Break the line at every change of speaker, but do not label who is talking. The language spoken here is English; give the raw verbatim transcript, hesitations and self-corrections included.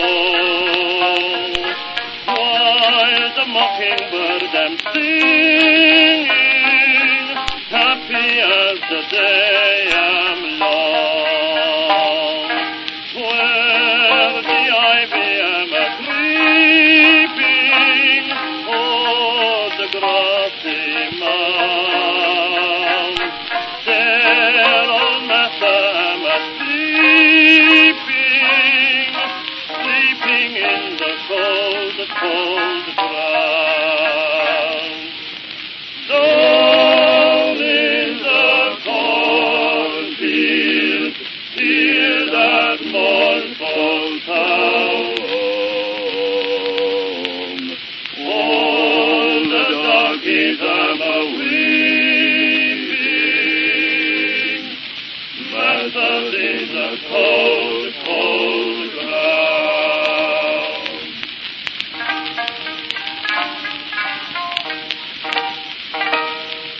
while the mockingbird am singing, happy as the day am long, where the ivy am a creeping o'er the grassy mound, there old Massa am a sleeping, sleeping in the cold, cold ground. Down in the cornfield, hear that mournful sound. All the donkeys am a weeping, Massa in the cold, cold